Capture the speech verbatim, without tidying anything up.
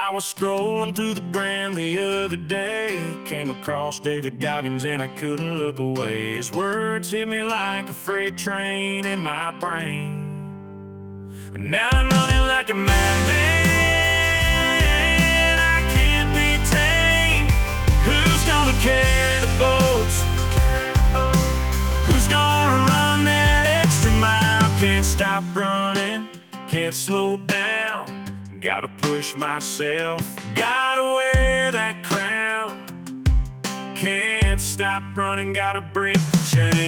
I was scrolling through the gram the other day, came across David Goggins and I couldn't look away. His words hit me like a freight train in my brain. But now I'm running like a madman, I can't be tamed. Who's gonna carry the boats? Who's gonna run that extra mile? Can't stop running, can't slow down. Gotta push myself, gotta wear that crown. Can't stop running, gotta break the chain.